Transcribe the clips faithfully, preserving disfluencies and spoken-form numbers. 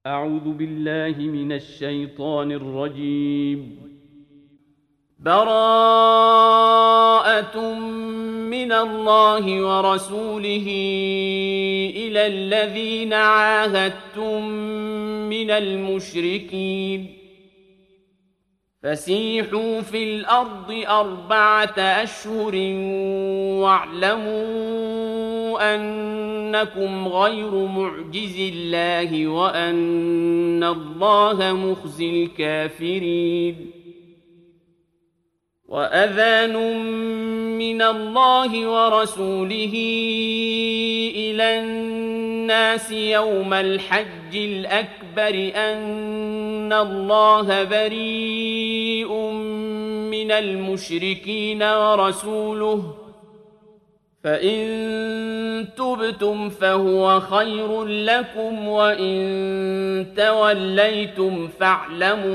أعوذ بالله من الشيطان الرجيم. براءة من الله ورسوله إلى الذين عاهدتم من المشركين فسيحوا في الأرض أربعة أشهر واعلموا أنكم غير معجز الله وأن الله مخزي الكافرين. وأذان من الله ورسوله إلى الناس يوم الحج الأكبر أن الله بريء من المشركين ورسوله فإن تبتم فهو خير لكم وإن توليتم فاعلموا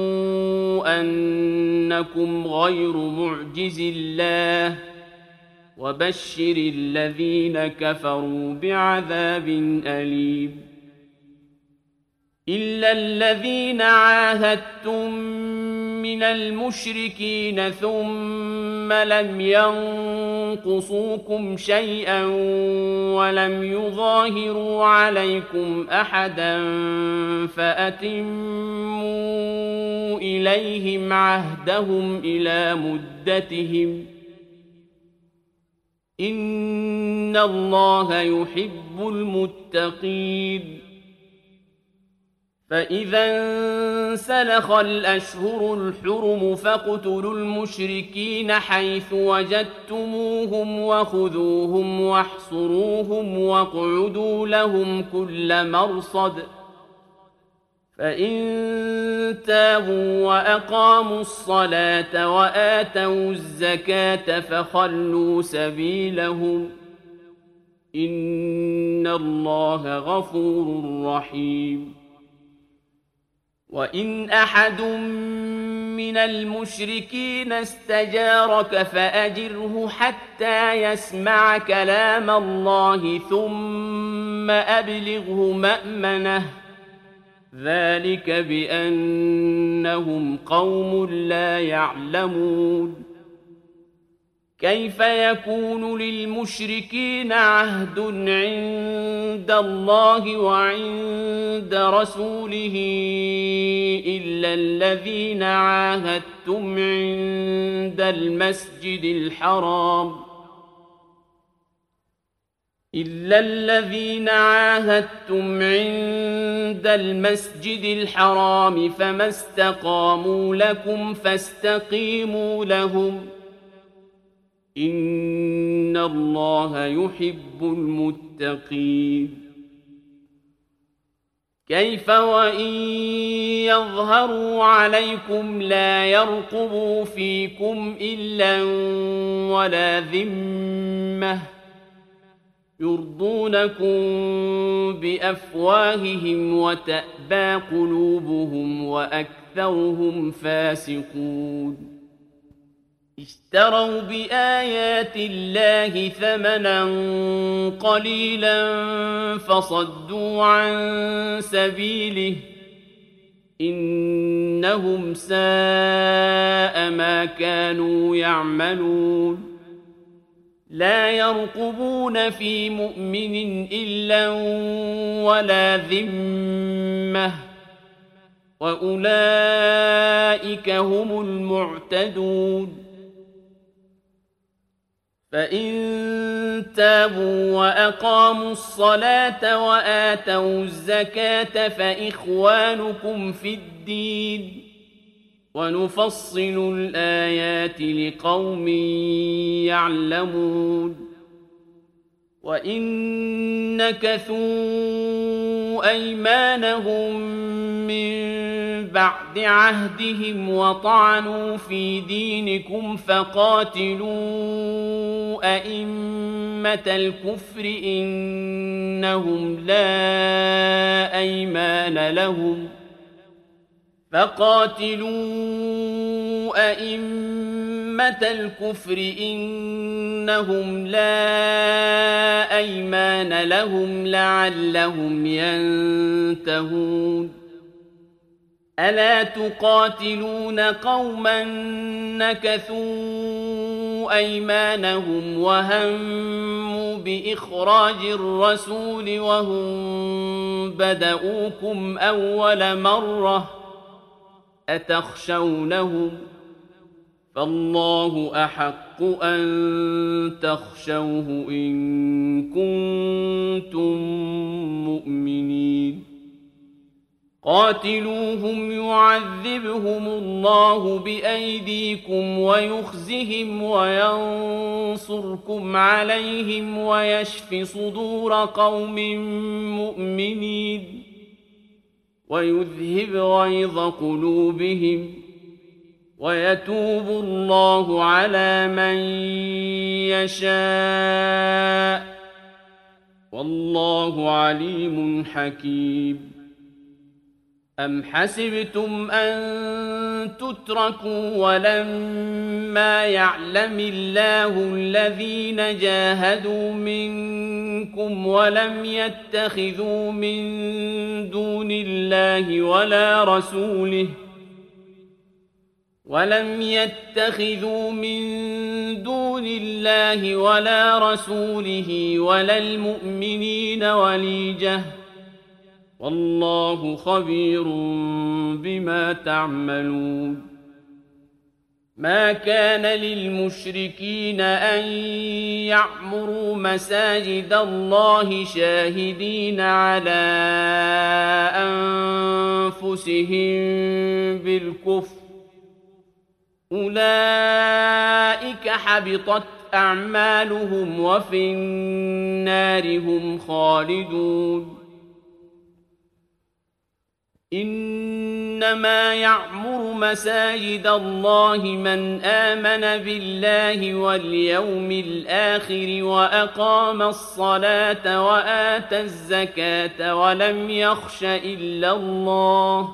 أنكم غير معجز الله وبشر الذين كفروا بعذاب أليم. إلا الذين عاهدتم من المشركين ثم لم ينقصوكم شيئا ولم يظاهروا عليكم أحدا فأتموا إليهم عهدهم إلى مدتهم إن الله يحب المتقين. فإذا انسلخ الأشهر الحرم فاقتلوا المشركين حيث وجدتموهم وخذوهم واحصروهم واقعدوا لهم كل مرصد فإن تابوا وأقاموا الصلاة وآتوا الزكاة فخلوا سبيلهم إن الله غفور رحيم. وإن أحد من المشركين استجارك فأجره حتى يسمع كلام الله ثم أبلغه مأمنه ذلك بأنهم قوم لا يعلمون. كيف يكون للمشركين عهد عند الله وعند رسوله إلا الذين عاهدتم عند المسجد الحرام إلا الذين عاهدتم عند المسجد الحرام فما استقاموا لكم فاستقيموا لهم إن الله يحب المتقين. كيف وإن يظهروا عليكم لا يرقبوا فيكم إلا ولا ذمة يرضونكم بأفواههم وتأبى قلوبهم وأكثرهم فاسقون. اشتروا بآيات الله ثمنا قليلا فصدوا عن سبيله إنهم ساء ما كانوا يعملون. لا يرقبون في مؤمن إلا ولا ذمة وأولئك هم المعتدون. فإن تابوا وأقاموا الصلاة وآتوا الزكاة فإخوانكم في الدين ونفصل الآيات لقوم يعلمون. وإن نكثوا أيمانهم من بعد عهدهم وطعنوا في دينكم فقاتلوا أئمة الكفر إنهم لا أيمان لهم فقاتلوا أئمة الكفر إنهم لا أيمان لهم لعلهم ينتهون ألا تقاتلون قوما نكثوا أيمانهم وهموا بإخراج الرسول وهم بدؤوكم أول مرة أتخشونهم فالله أحق أن تخشوه إن كنتم مؤمنين قاتلوهم يعذبهم الله بأيديكم ويخزهم وينصركم عليهم ويشف صدور قوم مؤمنين ويذهب غيظ قلوبهم ويتوب الله على من يشاء والله عليم حكيم أم حسبتم أن تتركوا ولما يعلم الله الذين جاهدوا منكم ولم يتخذوا من دون الله ولا رسوله ولم يتخذوا من دون الله ولا رسوله ولا المؤمنين وليجة والله خبير بما تعملون ما كان للمشركين أن يعمروا مساجد الله شاهدين على أنفسهم بالكفر أولئك حبطت أعمالهم وفي النار هم خالدون إنما يعمر مساجد الله من آمن بالله واليوم الآخر وأقام الصلاة وآتى الزكاة ولم يخش إلا الله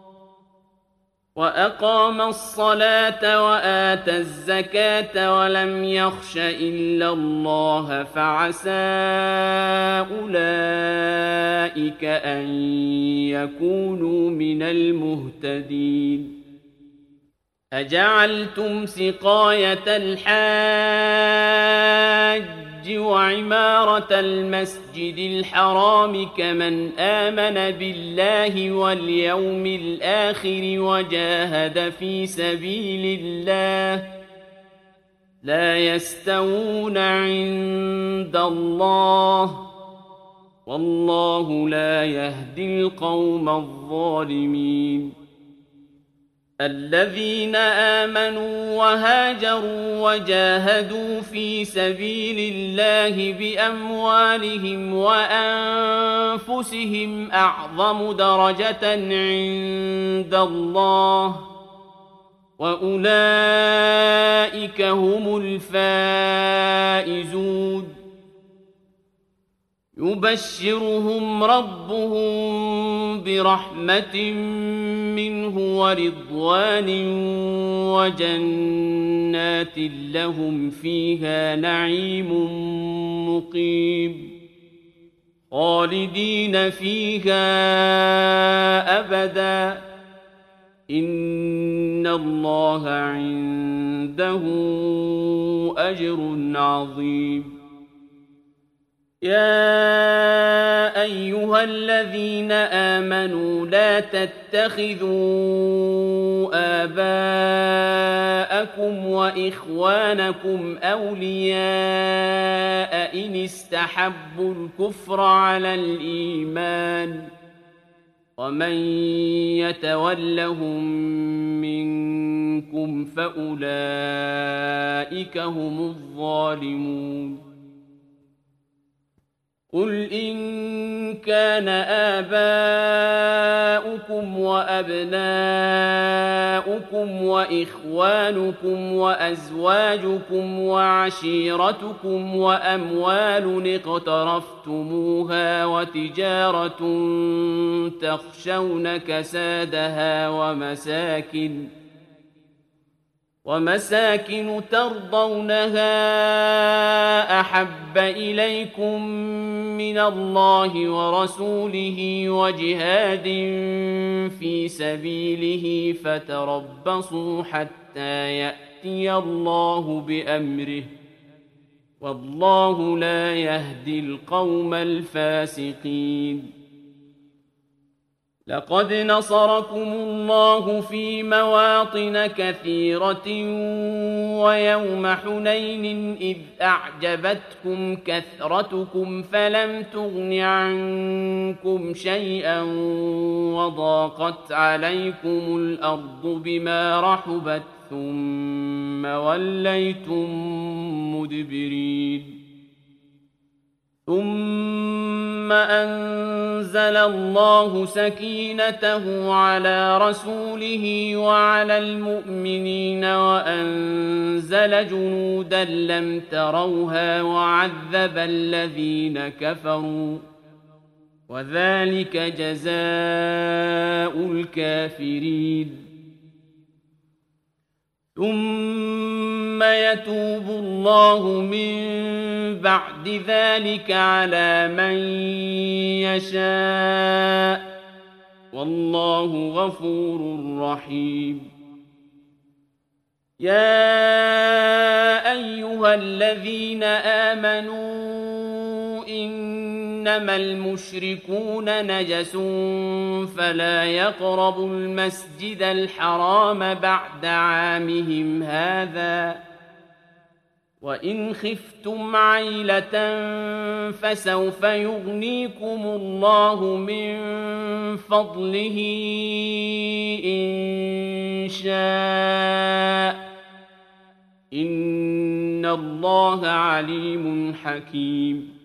وأقام الصلاة وآتى الزكاة ولم يخش إلا الله فعسى أولئك أن يكونوا من المهتدين أجعلتم سقاية الحاج وعمارة المسجد الحرام كمن آمن بالله واليوم الآخر وجاهد في سبيل الله لا يستوون عند الله والله لا يهدي القوم الظالمين الذين آمنوا وهاجروا وجاهدوا في سبيل الله بأموالهم وأنفسهم أعظم درجة عند الله وأولئك هم الفائزون يبشرهم ربهم برحمة منه ورضوان وجنات لهم فيها نعيم مقيم خالدين فيها أبدا إن الله عنده أجر عظيم يا أيها الذين آمنوا لا تتخذوا آباءكم وإخوانكم أولياء إن استحبوا الكفر على الإيمان ومن يتولهم منكم فأولئك هم الظالمون قل إن كان آباؤكم إخوانكم وأبناؤكم وإخوانكم وأزواجكم وعشيرتكم وأموال اقترفتموها وتجارة تخشون كسادها ومساكن ومساكن ترضونها أحب إليكم من الله ورسوله وجهاد في سبيله فتربصوا حتى يأتي الله بأمره والله لا يهدي القوم الفاسقين. لقد نصركم الله في مواطن كثيرة ويوم حنين إذ أعجبتكم كثرتكم فلم تغن عنكم شيئا وضاقت عليكم الأرض بما رحبت ثم وليتم مدبرين. ثم أنزل الله سكينته على رسوله وعلى المؤمنين وأنزل جنودا لم تروها وعذب الذين كفروا وذلك جزاء الكافرين. ثم يتوب الله من بعد ذلك على من يشاء والله غفور رحيم. يا أيها الذين آمنوا إنما المشركون نجس فلا يقربوا المسجد الحرام بعد عامهم هذا وإن خفتم عيلة فسوف يغنيكم الله من فضله إن شاء إن الله عليم حكيم.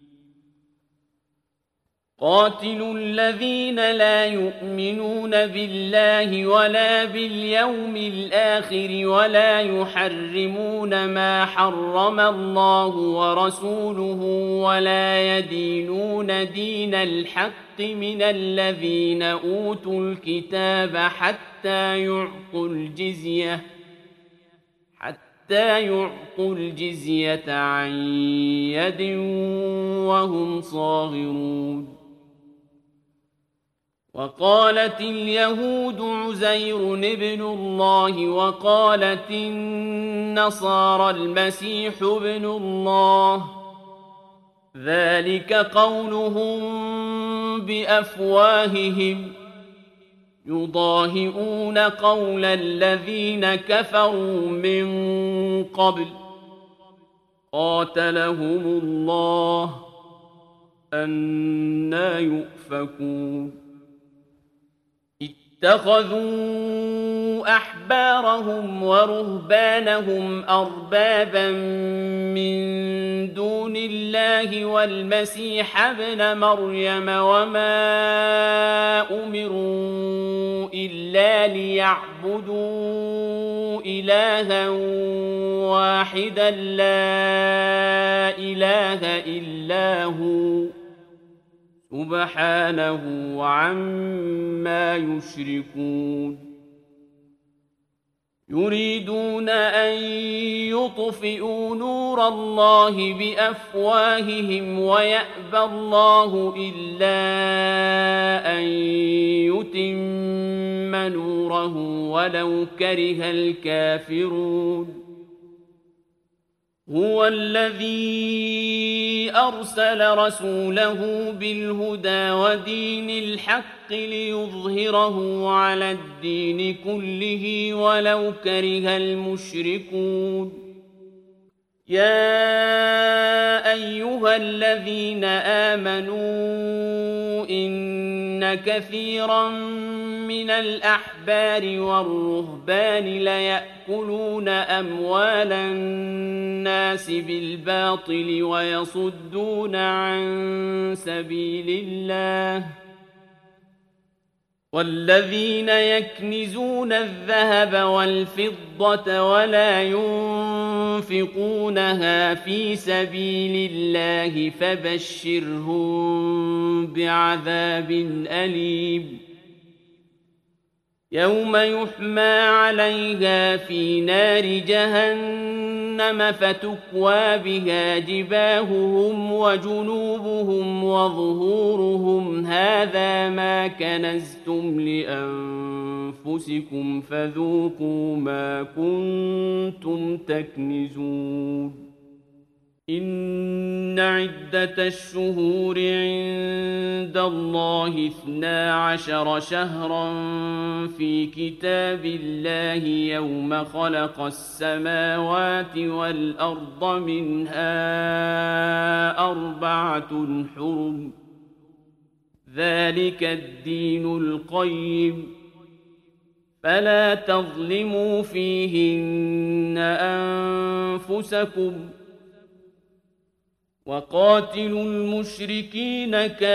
قاتلوا الذين لا يؤمنون بالله ولا باليوم الآخر ولا يحرمون ما حرم الله ورسوله ولا يدينون دين الحق من الذين أوتوا الكتاب حتى يعطوا الجزية حتى يعطوا الجزية عن يد وهم صاغرون. وقالت اليهود عزير ابن الله وقالت النصارى المسيح ابن الله ذلك قولهم بأفواههم يضاهئون قول الذين كفروا من قبل قاتلهم الله أنى يؤفكون. اتخذوا أحبارهم ورهبانهم أربابا من دون الله والمسيح ابن مريم وما أمروا إلا ليعبدوا إلها واحدا لا إله إلا هو سبحانه عما يشركون. يريدون أن يطفئوا نور الله بأفواههم ويأبى الله إلا أن يتم نوره ولو كره الكافرون. هو الذي أرسل رسوله بالهدى ودين الحق ليظهره على الدين كله ولو كره المشركون. يا أيها الذين آمنوا إن كثيرا من الأحبار والرهبان ليأكلون أموال الناس بالباطل ويصدون عن سبيل الله والذين يكنزون الذهب والفضة ولا ينفقونها في سبيل الله فبشرهم بعذاب أليم يوم يحمى عليها في نار جهنم فتكوى بها جباههم وجنوبهم وظهورهم هذا ما كنزتم لأنفسكم فذوقوا ما كنتم تكنزون إن عدة الشهور عند الله اثنا عشر شهرا في كتاب الله يوم خلق السماوات والأرض منها أربعة حرم ذلك الدين القيم فلا تظلموا فيهن أنفسكم وقاتلوا المشركين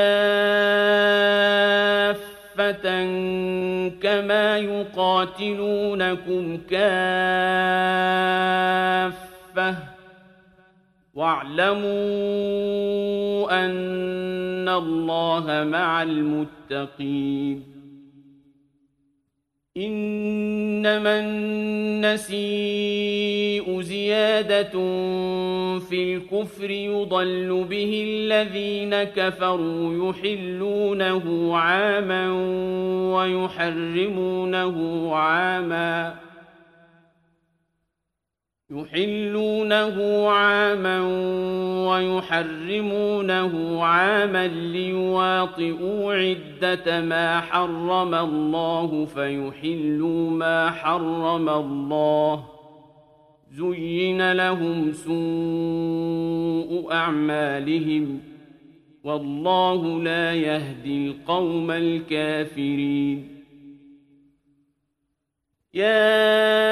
كافة كما يقاتلونكم كافة واعلموا أن الله مع المتقين إنما النسيء زيادة في الكفر يضل به الذين كفروا يحلونه عاما ويحرمونه عاما يحلونه عاما ويحرمونه عاما ليواطئوا عدة ما حرم الله فيحلوا ما حرم الله زين لهم سوء أعمالهم والله لا يهدي القوم الكافرين يا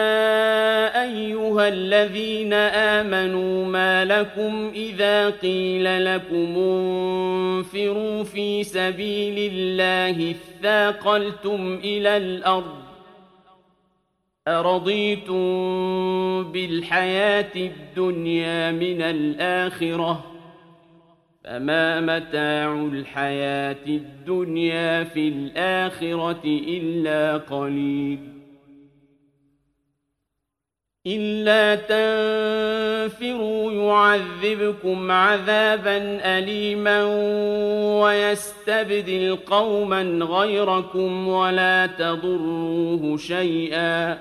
أيها الذين آمنوا ما لكم إذا قيل لكم انفروا في سبيل الله اثاقلتم إلى الأرض أرضيتم بالحياة الدنيا من الآخرة فما متاع الحياة الدنيا في الآخرة إلا قليل إلا تنفروا يعذبكم عذابا أليما ويستبدل قوما غيركم ولا تضروه شيئا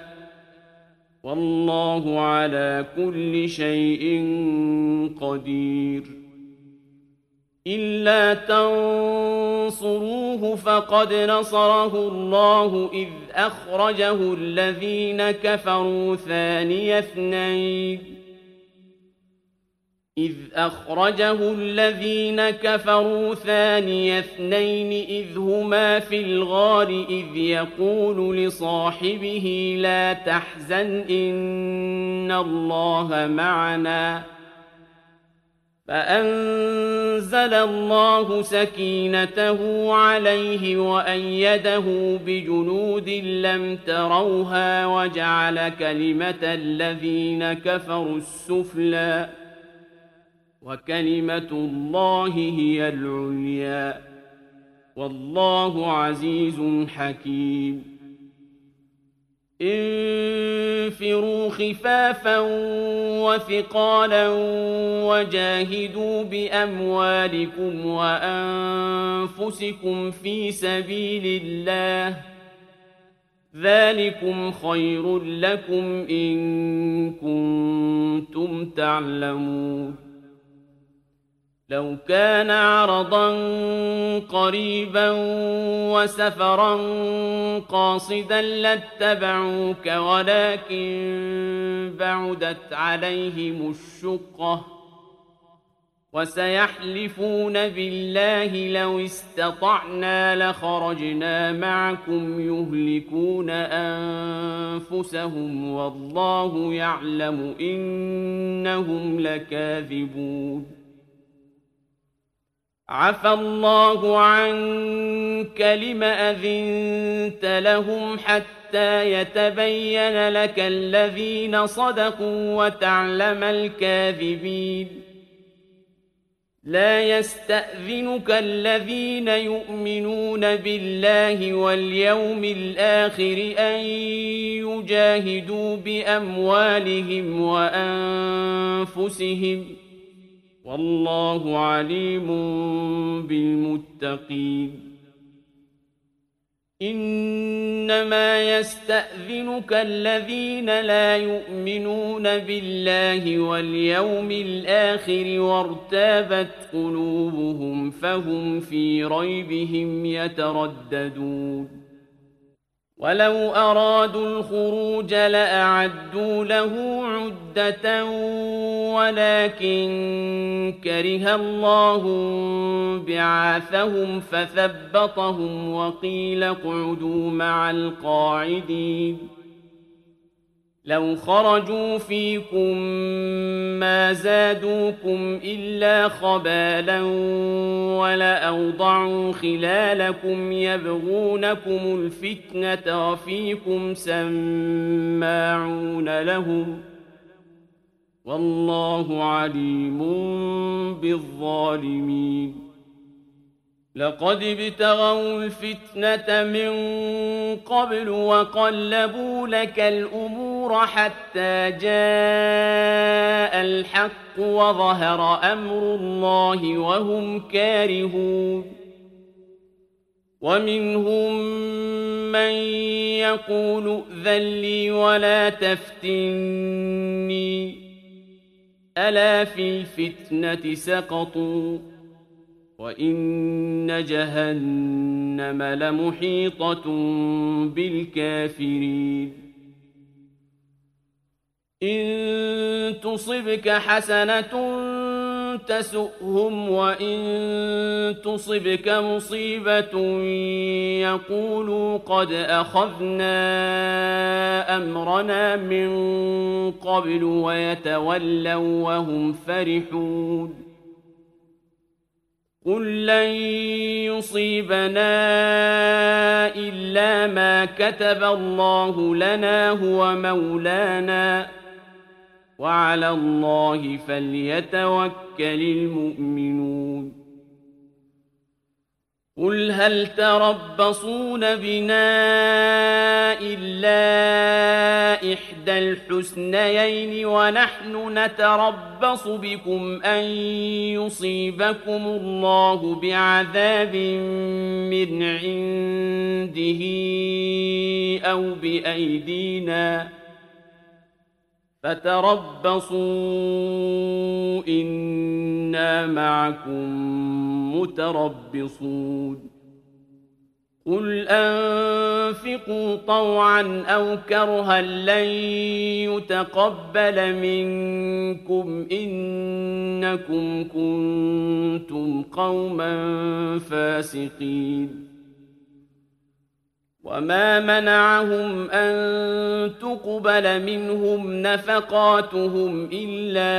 والله على كل شيء قدير إلا تنصروه فقد نصره الله إذ أخرجه الذين كفروا ثاني اثنين إذ أخرجه الذين كفروا ثاني اثنين إذ هما في الغار إذ يقول لصاحبه لا تحزن إن الله معنا فأنزل الله سكينته عليه وأيده بجنود لم تروها وجعل كلمة الذين كفروا السفلى وكلمة الله هي العليا والله عزيز حكيم انفروا خفافا وثقالا وجاهدوا بأموالكم وأنفسكم في سبيل الله ذلكم خير لكم إن كنتم تعلمون لو كان عرضا قريبا وسفرا قاصدا لاتبعوك ولكن بعدت عليهم الشقة وسيحلفون بالله لو استطعنا لخرجنا معكم يهلكون أنفسهم والله يعلم إنهم لكاذبون عفى الله عنك لم أذنت لهم حتى يتبين لك الذين صدقوا وتعلم الكاذبين لا يستأذنك الذين يؤمنون بالله واليوم الآخر أن يجاهدوا بأموالهم وأنفسهم والله عليم بالمتقين إنما يستأذنك الذين لا يؤمنون بالله واليوم الآخر وارتابت قلوبهم فهم في ريبهم يترددون ولو أرادوا الخروج لأعدوا له عدة ولكن كره الله بعاثهم فثبطهم وقيل اقعدوا مع القاعدين لو خرجوا فيكم ما زادوكم إلا خبالا ولأوضعوا خلالكم يبغونكم الفتنة وفيكم سماعون لهم والله عليم بالظالمين لقد ابتغوا الفتنة من قبل وقلبوا لك الأمور حتى جاء الحق وظهر أمر الله وهم كارهون ومنهم من يقول ائذن لي ولا تفتني ألا في الفتنة سقطوا وإن جهنم لمحيطة بالكافرين إن تصبك حسنة تسؤهم وإن تصبك مصيبة يقولوا قد أخذنا أمرنا من قبل ويتولوا وهم فرحون قل لن يصيبنا إلا ما كتب الله لنا هو مولانا وعلى الله فليتوكل المؤمنون قل هل تربصون بنا إلا إحدى الحسنيين ونحن نتربص بكم أن يصيبكم الله بعذاب من عنده أو بأيدينا فتربصوا إنا معكم متربصون قل أنفقوا طوعا أو كرها لن يتقبل منكم إنكم كنتم قوما فاسقين وما منعهم أن تقبل منهم نفقاتهم إلا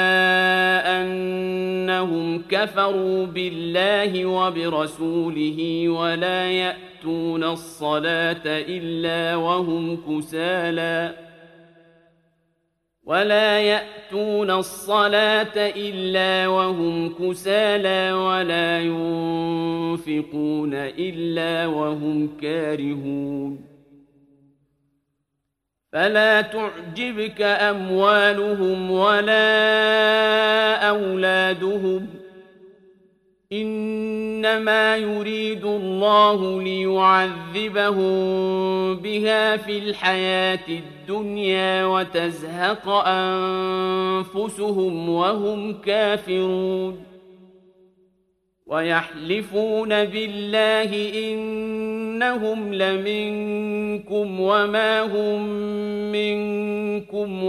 أنهم كفروا بالله وبرسوله ولا يأتون الصلاة إلا وهم كسالى ولا يأتون الصلاة إلا وهم كسالى ولا ينفقون إلا وهم كارهون فلا تعجبك أموالهم ولا أولادهم إنما يريد الله ليعذبهم بها في الحياة الدنيا وتزهق أنفسهم وهم كافرون ويحلفون بالله إنهم لمنكم وما هم منكم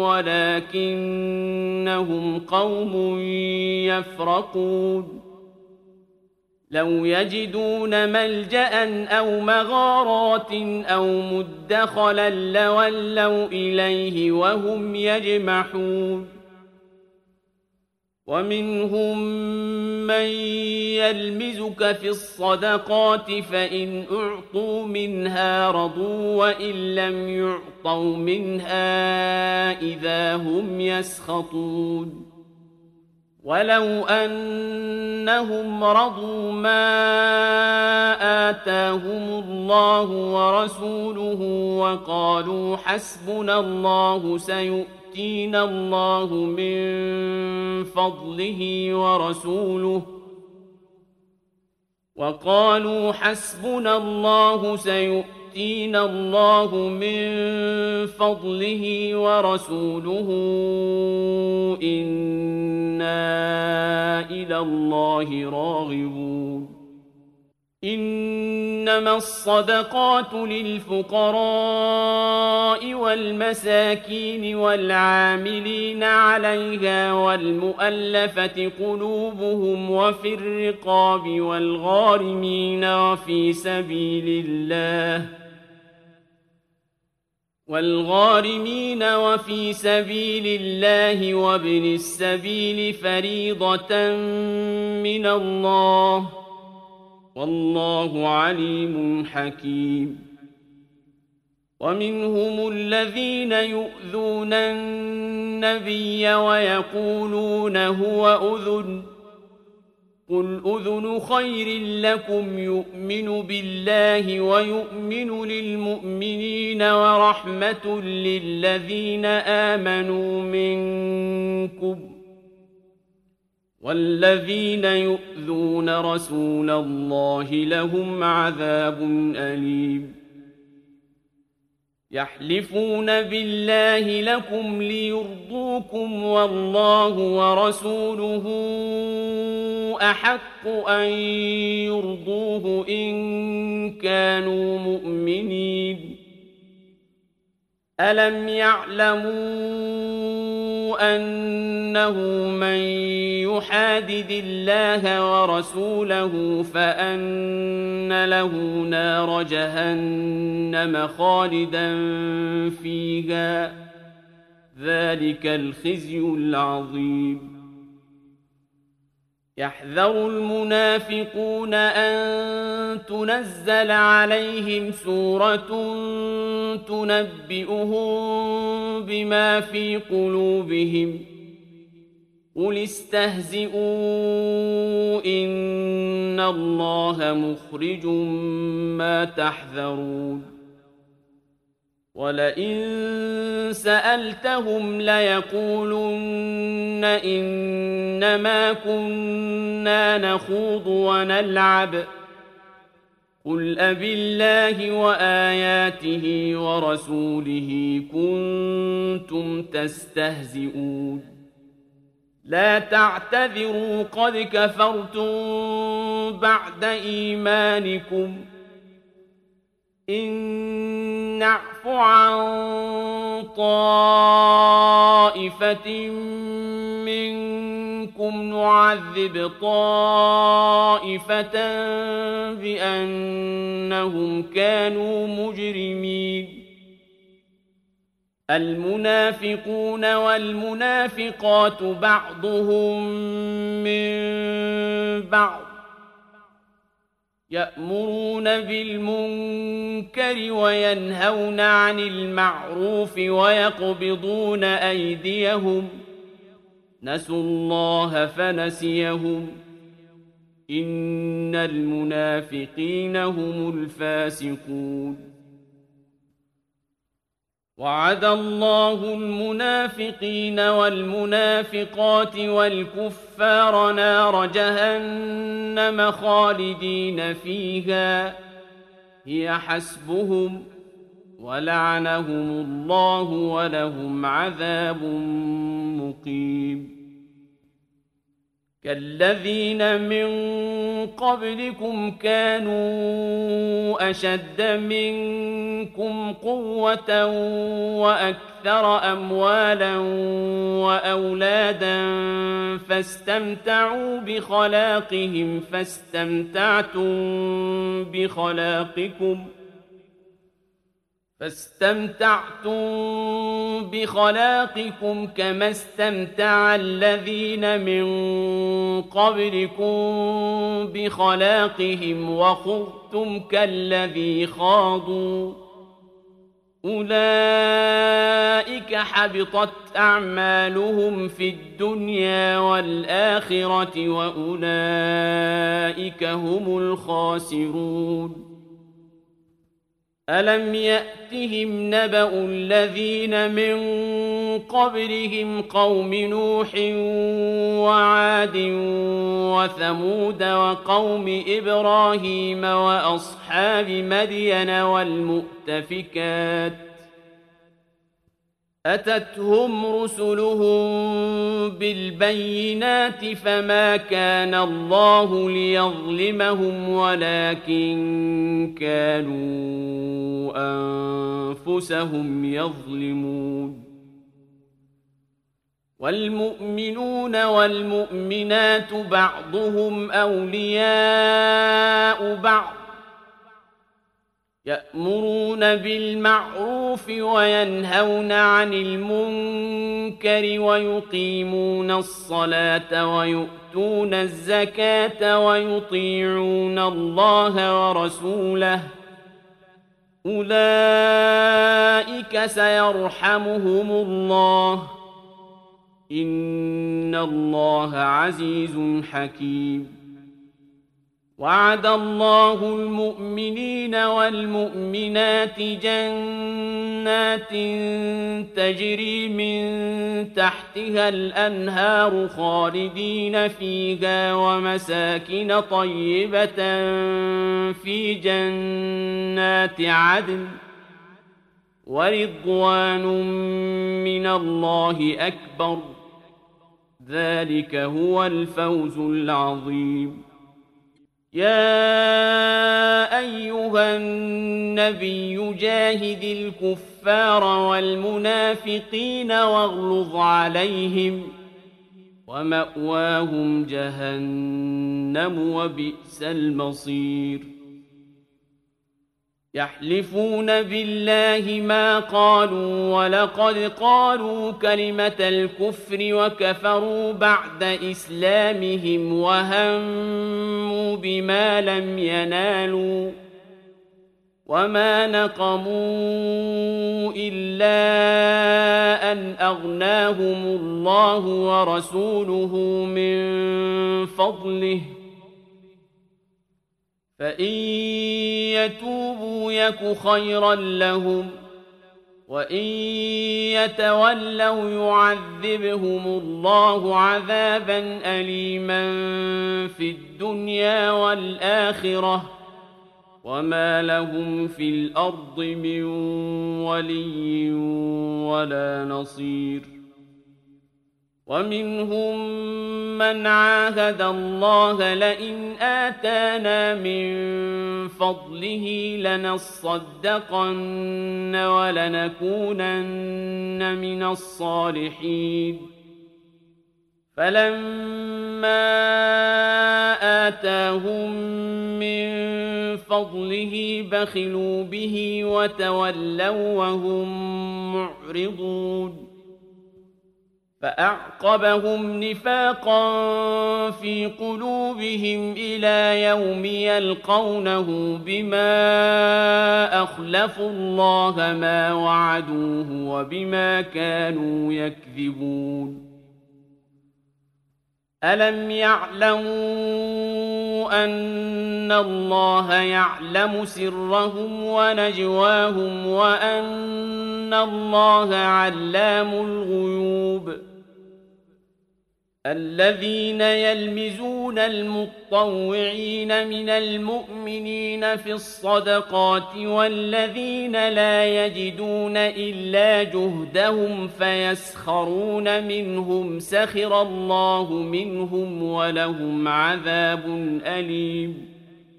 ولكنهم قوم يفرقون لو يجدون ملجأ أو مغارات أو مدخلا لولوا إليه وهم يجمحون ومنهم من يلمزك في الصدقات فإن أعطوا منها رضوا وإن لم يعطوا منها إذا هم يسخطون ولو أنهم رضوا ما آتاهم الله ورسوله وقالوا حسبنا الله سيؤتينا الله من فضله ورسوله وقالوا حسبنا الله سيؤتينا الله من فضله ورسوله إنا إلى الله راغبون إنما الصدقات للفقراء والمساكين والعاملين عليها والمؤلفة قلوبهم وفي الرقاب والغارمين وفي سبيل الله والغارمين وفي سبيل الله وابن السبيل فريضة من الله والله عليم حكيم ومنهم الذين يؤذون النبي ويقولون هو أذن قل أذن خير لكم يؤمن بالله ويؤمن للمؤمنين ورحمة للذين آمنوا منكم والذين يؤذون رسول الله لهم عذاب أليم يحلفون بالله لكم ليرضوكم والله ورسوله أحق أن يرضوه إن كانوا مؤمنين ألم يعلموا أنه من يحادد الله ورسوله فأن له نار جهنم خالدا فيها ذلك الخزي العظيم يحذر المنافقون أن تنزل عليهم سورة تنبئهم بما في قلوبهم قل استهزئوا إن الله مخرج ما تحذرون ولئن سألتهم ليقولن إنما كنا نخوض ونلعب قل أبالله وآياته ورسوله كنتم تستهزئون لا تعتذروا قد كفرتم بعد إيمانكم إن نعف عن طائفة منكم نعذب طائفة بأنهم كانوا مجرمين المنافقون والمنافقات بعضهم من بعض يأمرون بالمنكر وينهون عن المعروف ويقبضون أيديهم نسوا الله فنسيهم إن المنافقين هم الفاسقون وعد الله المنافقين والمنافقات والكفار نار جهنم خالدين فيها هي حسبهم ولعنهم الله ولهم عذاب مقيم كالذين من قبلكم كانوا أشد منكم قوة وأكثر أموالا وأولادا فاستمتعوا بخلاقهم فاستمتعتم بخلاقكم فاستمتعتم بخلاقكم كما استمتع الذين من قبلكم بخلاقهم وخضتم كالذي خاضوا أولئك حبطت أعمالهم في الدنيا والآخرة وأولئك هم الخاسرون ألم يأتهم نبأ الذين من قبلهم قوم نوح وعاد وثمود وقوم إبراهيم وأصحاب مدين والمؤتفكات أتتهم رسلهم بالبينات فما كان الله ليظلمهم ولكن كانوا أنفسهم يظلمون والمؤمنون والمؤمنات بعضهم أولياء بعض يأمرون بالمعروف وينهون عن المنكر ويقيمون الصلاة ويؤتون الزكاة ويطيعون الله ورسوله أولئك سيرحمهم الله إن الله عزيز حكيم وعد الله المؤمنين والمؤمنات جنات تجري من تحتها الأنهار خالدين فيها ومساكن طيبة في جنات عدن ورضوان من الله أكبر ذلك هو الفوز العظيم يا أيها النبي جاهد الكفار والمنافقين واغلظ عليهم ومأواهم جهنم وبئس المصير يحلفون بالله ما قالوا ولقد قالوا كلمة الكفر وكفروا بعد إسلامهم وهموا بما لم ينالوا وما نقموا إلا أن أغناهم الله ورسوله من فضله فإن يتوبوا يك خيرا لهم وإن يتولوا يعذبهم الله عذابا أليما في الدنيا والآخرة وما لهم في الأرض من ولي ولا نصير ومنهم من عاهد الله لئن آتانا من فضله لنصدقن ولنكونن من الصالحين فلما آتاهم من فضله بخلوا به وتولوا وهم معرضون فأعقبهم نفاقا في قلوبهم إلى يوم يلقونه بما أخلفوا الله ما وعدوه وبما كانوا يكذبون ألم يعلموا أن الله يعلم سرهم ونجواهم وأن الله علام الغيوب الذين يلمزون المطوعين من المؤمنين في الصدقات والذين لا يجدون إلا جهدهم فيسخرون منهم سخر الله منهم ولهم عذاب أليم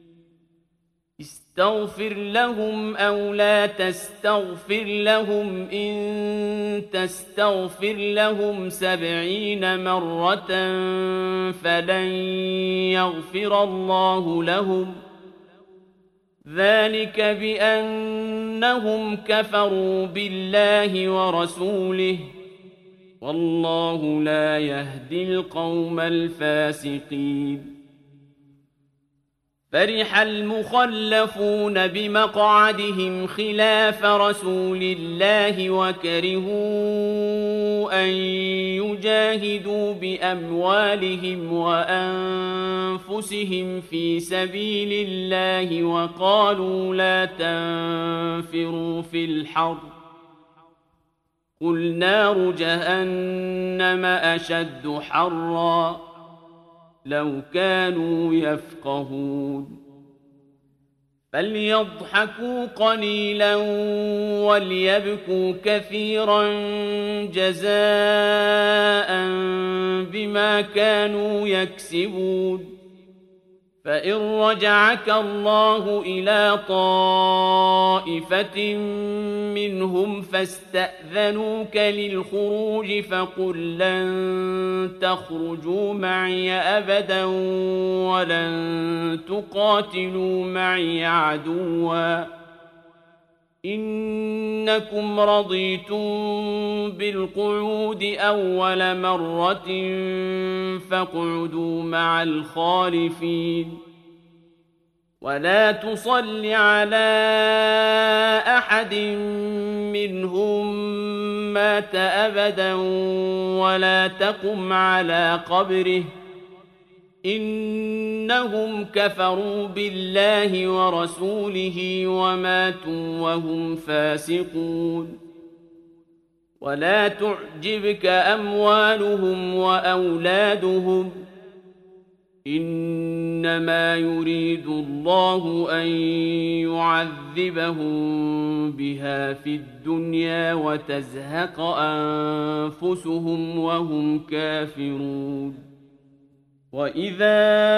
استغفر لهم أو لا تستغفر لهم إن تستغفر لهم سبعين مرة فلن يغفر الله لهم ذلك بأنهم كفروا بالله ورسوله والله لا يهدي القوم الفاسقين فرح المخلفون بمقعدهم خلاف رسول الله وكرهوا أن يجاهدوا بأموالهم وأنفسهم في سبيل الله وقالوا لا تنفروا في الحر قل نار جهنم أشد حرًّا لو كانوا يفقهون فليضحكوا قليلا وليبكوا كثيرا جزاء بما كانوا يكسبون فإن رجعك الله إلى طائفة منهم فاستأذنوك للخروج فقل لن تخرجوا معي أبدا ولن تقاتلوا معي عدوا إنكم رضيتم بالقعود أول مرة فاقعدوا مع الخالفين ولا تصل على أحد منهم مات أبدا ولا تقم على قبره إنهم كفروا بالله ورسوله وماتوا وهم فاسقون ولا تعجبك أموالهم وأولادهم إنما يريد الله أن يعذبهم بها في الدنيا وتزهق أنفسهم وهم كافرون وإذا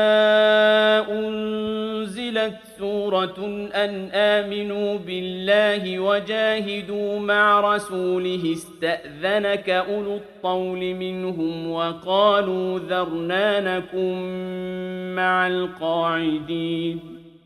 أنزلت سورة أن آمنوا بالله وجاهدوا مع رسوله استأذنك أولو الطول منهم وقالوا ذرنا نكن مع القاعدين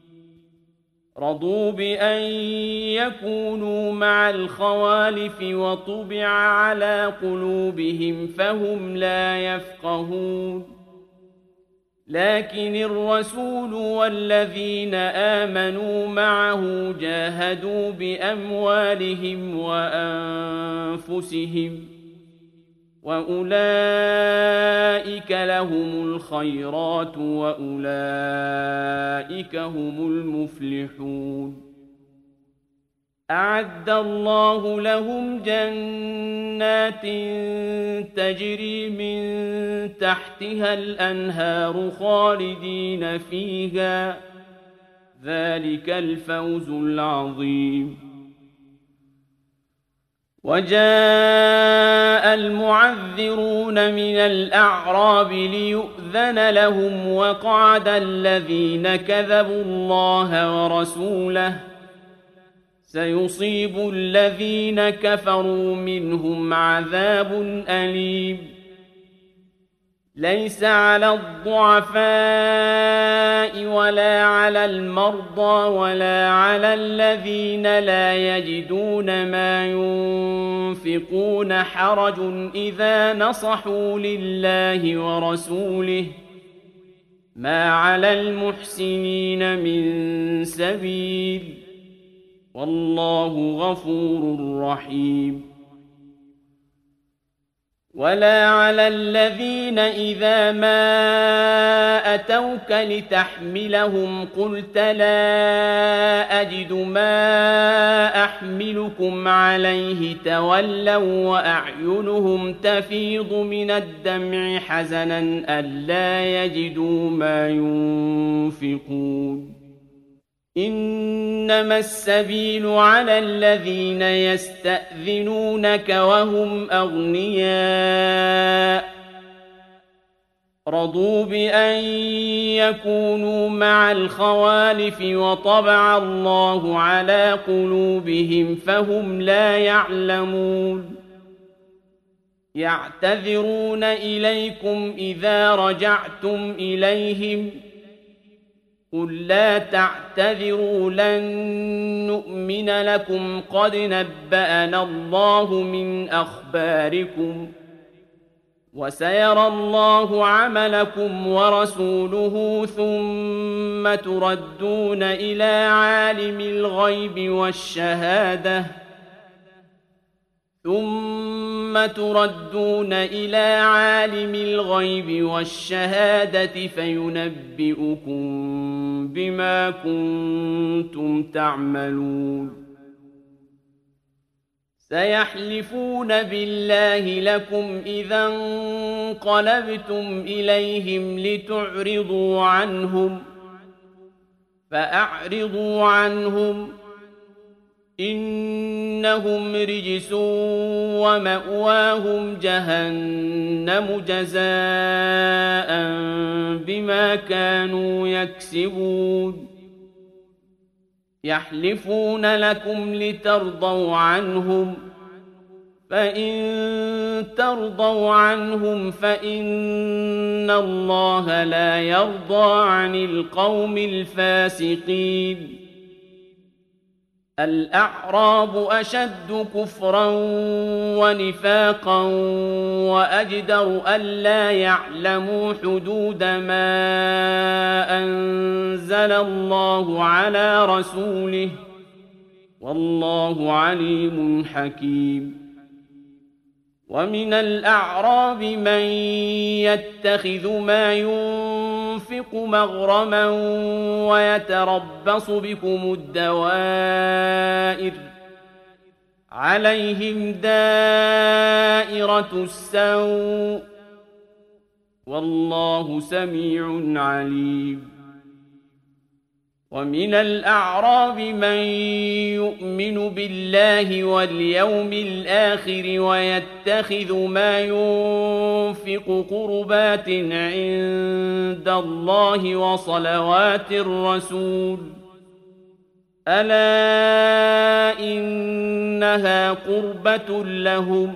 رضوا بأن يكونوا مع الخوالف وطبع على قلوبهم فهم لا يفقهون لكن الرسول والذين آمنوا معه جاهدوا بأموالهم وأنفسهم وأولئك لهم الخيرات وأولئك هم المفلحون أعد الله لهم جنات تجري من تحتها الأنهار خالدين فيها ذلك الفوز العظيم وجاء المعذرون من الأعراب ليؤذن لهم وقعد الذين كذبوا الله ورسوله سيصيب الذين كفروا منهم عذاب أليم ليس على الضعفاء ولا على المرضى ولا على الذين لا يجدون ما ينفقون حرج إذا نصحوا لله ورسوله ما على المحسنين من سبيل والله غفور رحيم ولا على الذين إذا ما أتوك لتحملهم قلت لا أجد ما أحملكم عليه تولوا وأعينهم تفيض من الدمع حزنا ألا يجدوا ما ينفقون إنما السبيل على الذين يستأذنونك وهم أغنياء رضوا بأن يكونوا مع الخوالف وطبع الله على قلوبهم فهم لا يعلمون يعتذرون إليكم إذا رجعتم إليهم قل لا تعتذروا لن نؤمن لكم قد نبأنا الله من أخباركم وسيرى الله عملكم ورسوله ثم تردون إلى عالم الغيب والشهادة ثم تردون إلى عالم الغيب والشهادة فينبئكم بما كنتم تعملون سيحلفون بالله لكم إذا انقلبتم إليهم لتعرضوا عنهم فأعرضوا عنهم إنهم رجس ومأواهم جهنم جزاء بما كانوا يكسبون يحلفون لكم لترضوا عنهم فإن ترضوا عنهم فإن الله لا يرضى عن القوم الفاسقين الأعراب أشد كفرا ونفاقا وأجدر ألا يعلموا حدود ما أنزل الله على رسوله والله عليم حكيم ومن الأعراب من يتخذ ما ينفق مغرما ويتربص بكم الدوائر عليهم دائرة السوء والله سميع عليم ومن الأعراب من يؤمن بالله واليوم الآخر ويتخذ ما ينفق قربات عند الله وصلوات الرسول ألا إنها قربة لهم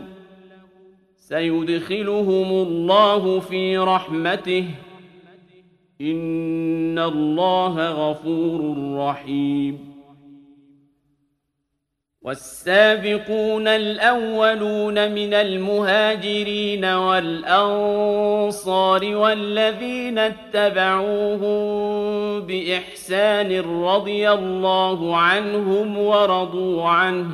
سيدخلهم الله في رحمته إن الله غفور رحيم والسابقون الأولون من المهاجرين والأنصار والذين اتبعوهم بإحسان رضي الله عنهم ورضوا عنه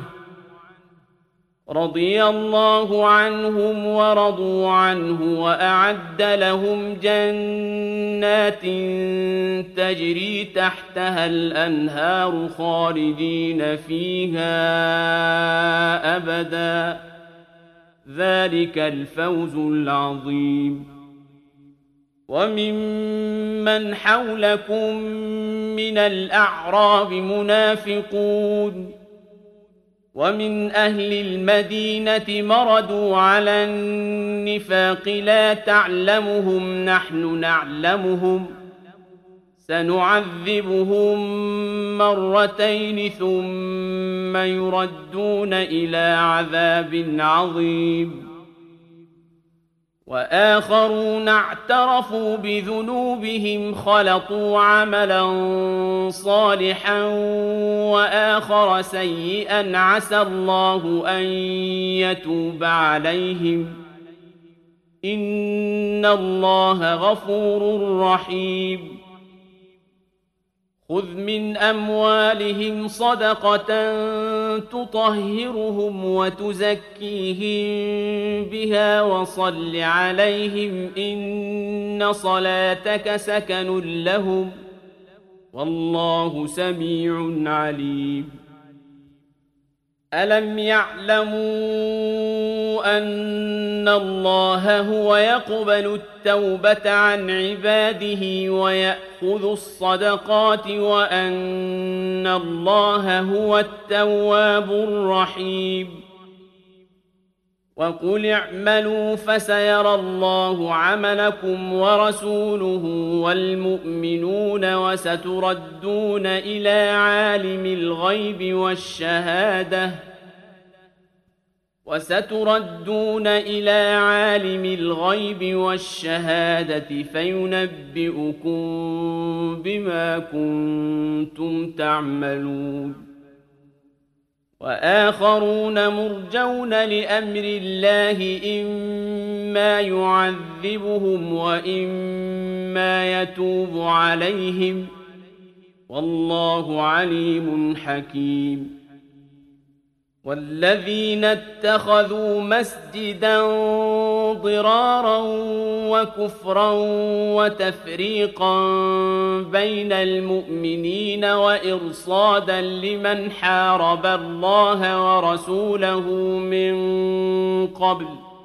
رضي الله عنهم ورضوا عنه وأعد لهم جنات تجري تحتها الأنهار خالدين فيها أبدا ذلك الفوز العظيم وممن حولكم من الأعراب منافقون ومن أهل المدينة مردوا على النفاق لا تعلمهم نحن نعلمهم سنعذبهم مرتين ثم يردون إلى عذاب عظيم وآخرون اعترفوا بذنوبهم خلطوا عملا صالحا وآخر سيئا عسى الله أن يتوب عليهم إن الله غفور رحيم خذ من أموالهم صدقة تطهرهم وتزكيهم بها وصل عليهم إن صلاتك سكن لهم والله سميع عليم ألم يعلموا أن الله هو يقبل التوبة عن عباده ويأخذ الصدقات وأن الله هو التواب الرحيم وقل اعملوا فسيرى الله عملكم ورسوله والمؤمنون وستردون إلى عالم الغيب والشهادة وستردون إلى عالم الغيب والشهادة فينبئكم بما كنتم تعملون وآخرون مرجون لأمر الله إما يعذبهم وإما يتوب عليهم والله عليم حكيم والذين اتخذوا مسجدا ضرارا وكفرا وتفريقا بين المؤمنين وإرصادا لمن حارب الله ورسوله من قبل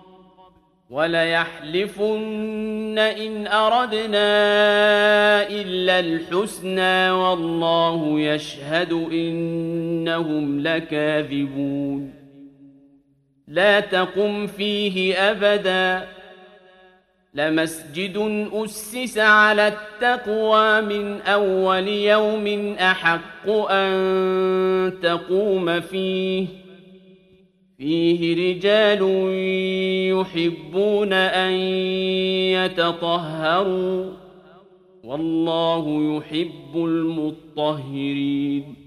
وليحلفن إن أردنا إلا الحسنى والله يشهد إنهم لكاذبون لا تقم فيه أبدا لمسجد أسس على التقوى من أول يوم أحق أن تقوم فيه فيه رجال يحبون أن يتطهروا والله يحب المطهرين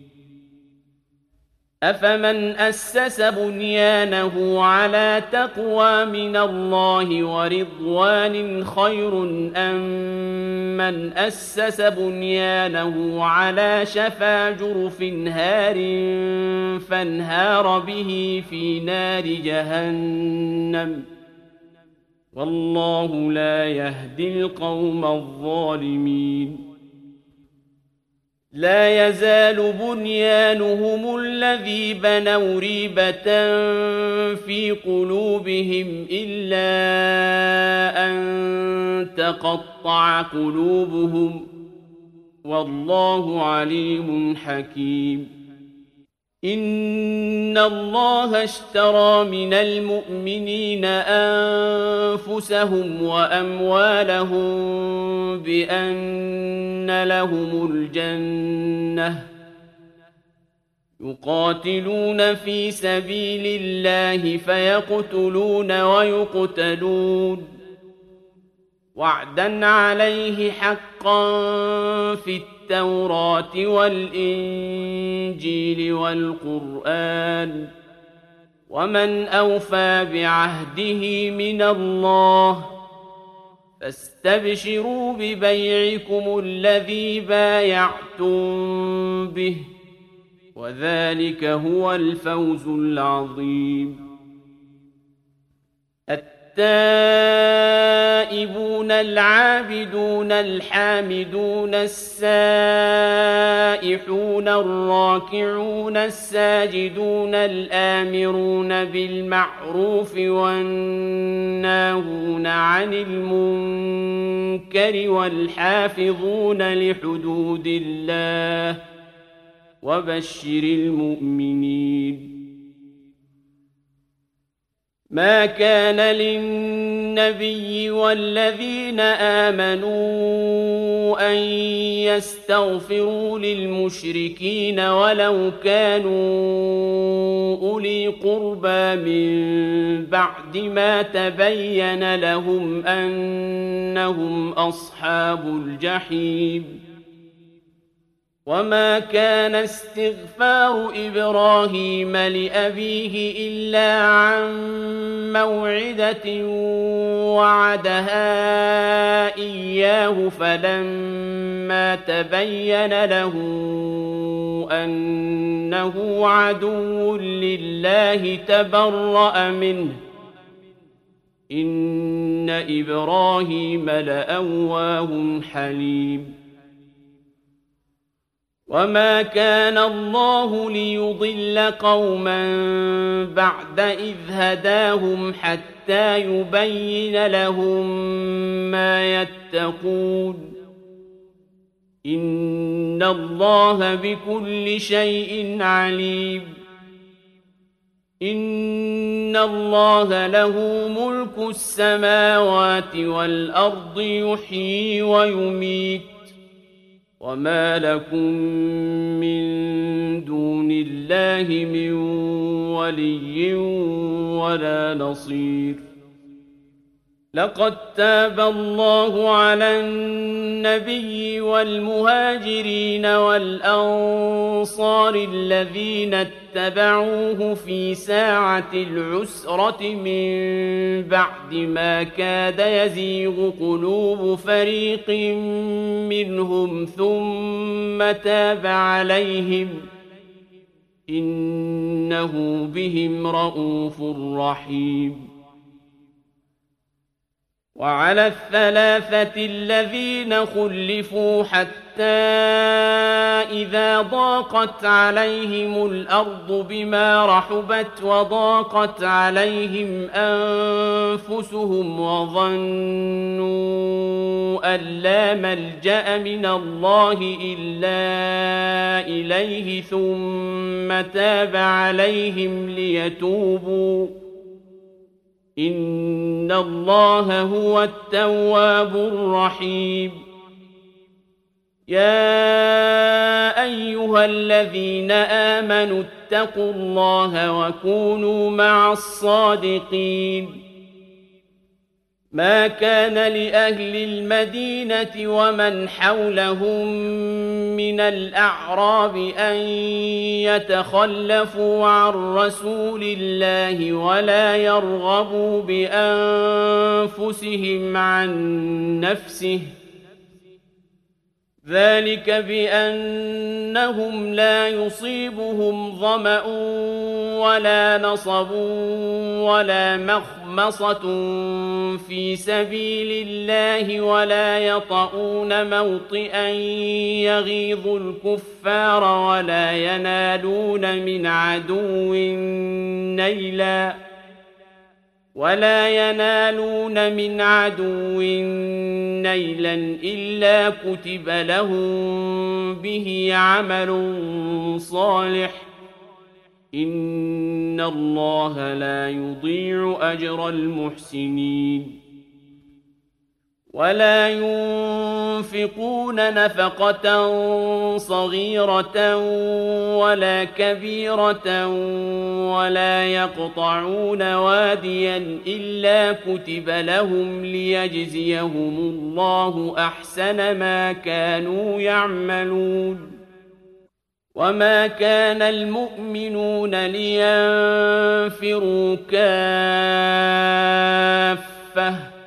أفمن أسس بنيانه على تقوى من الله ورضوان خير أم من أسس بنيانه على شفا جرف هار فانهار به في نار جهنم والله لا يهدي القوم الظالمين لا يزال بنيانهم الذي بنوا ريبة في قلوبهم إلا أن تقطع قلوبهم والله عليم حكيم إن الله اشترى من المؤمنين أنفسهم وأموالهم بأن لهم الجنة يقاتلون في سبيل الله فيقتلون ويقتلون وعدا عليه حقا في التوراة والإنجيل والقرآن ومن أوفى بعهده من الله فاستبشروا ببيعكم الذي بايعتم به وذلك هو الفوز العظيم التائبون العابدون الحامدون السائحون الراكعون الساجدون الآمرون بالمعروف والناهون عن المنكر والحافظون لحدود الله وبشر المؤمنين ما كان للنبي والذين آمنوا أن يستغفروا للمشركين ولو كانوا أولي قربى من بعد ما تبين لهم أنهم أصحاب الجحيم وما كان استغفار إبراهيم لأبيه إلا عن موعدة وعدها إياه فلما تبين له أنه عدو لله تبرأ منه إن إبراهيم لأواه حليم وما كان الله ليضل قوما بعد إذ هداهم حتى يبين لهم ما يتقون إن الله بكل شيء عليم إن الله له ملك السماوات والأرض يحيي ويميت وما لكم من دون الله من ولي ولا نصير لقد تاب الله على النبي والمهاجرين والأنصار الذين اتبعوه في ساعة العسرة من بعد ما كاد يزيغ قلوب فريق منهم ثم تاب عليهم إنه بهم رءوف رحيم وعلى الثلاثة الذين خلفوا حتى إذا ضاقت عليهم الأرض بما رحبت وضاقت عليهم أنفسهم وظنوا أن لا ملجأ من الله إلا إليه ثم تاب عليهم ليتوبوا إن الله هو التواب الرحيم يا أيها الذين آمنوا اتقوا الله وكونوا مع الصادقين ما كان لأهل المدينة ومن حولهم من الأعراب أن يتخلفوا عن رسول الله ولا يرغبوا بأنفسهم عن نفسه ذلك بأنهم لا يصيبهم ظمأ ولا نصب ولا مخمصة في سبيل الله ولا يطؤون موطئا يغيظ الكفار ولا ينالون من عدو نيلا ولا ينالون من عدو نيلا إلا كتب لهم به عمل صالح إن الله لا يضيع أجر المحسنين ولا ينفقون نفقة صغيرة ولا كبيرة ولا يقطعون واديا إلا كتب لهم ليجزيهم الله أحسن ما كانوا يعملون وما كان المؤمنون لينفروا كافة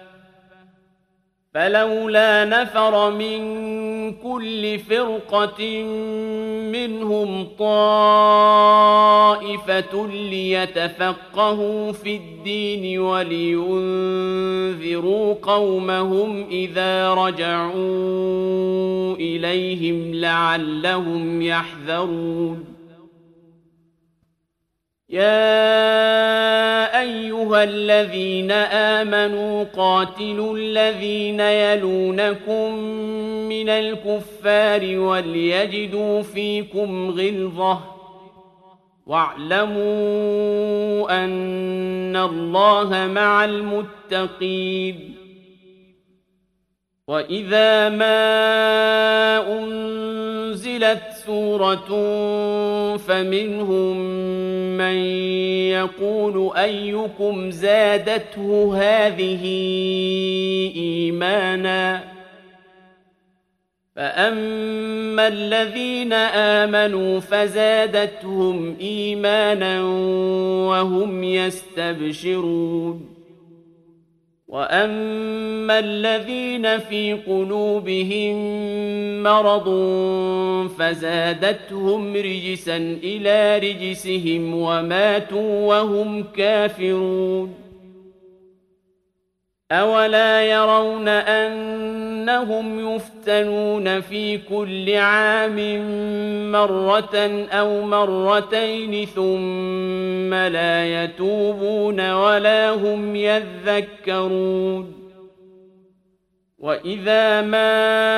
فلولا نفر من كل فرقة منهم طائفة ليتفقهوا في الدين ولينذروا قومهم إذا رجعوا إليهم لعلهم يحذرون يا أيها الذين آمنوا قاتلوا الذين يلونكم من الكفار وليجدوا فيكم غلظة واعلموا أن الله مع المتقين وإذا ما أنزلت سورة فمنهم من يقول أيكم زادته هذه إيمانا فأما الذين آمنوا فزادتهم إيمانا وهم يستبشرون وأما الذين في قلوبهم مرض فزادتهم رجسا إلى رجسهم وماتوا وهم كافرون أولا يرون أنهم يفتنون في كل عام مرة أو مرتين ثم لا يتوبون ولا هم يذكرون وإذا ما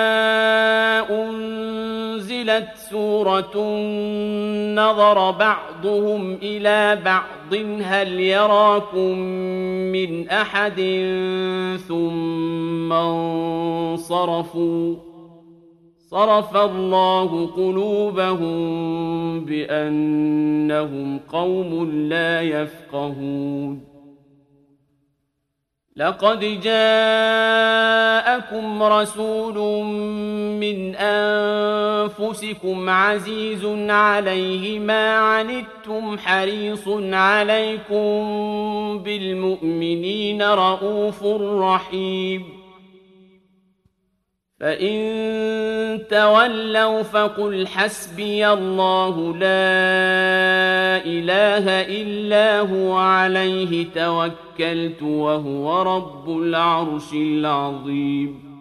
أنزلت سورة نظر بعضهم إلى بعض هل يراكم من أحد ثم انصرفوا صرف الله قلوبهم بأنهم قوم لا يفقهون لقد جاءكم رسول من أنفسكم عزيز عليه ما عنتم حريص عليكم بالمؤمنين رؤوف رحيم فإن تولوا فقل حسبي الله لا إله إلا هو عليه توكلت وهو رب العرش العظيم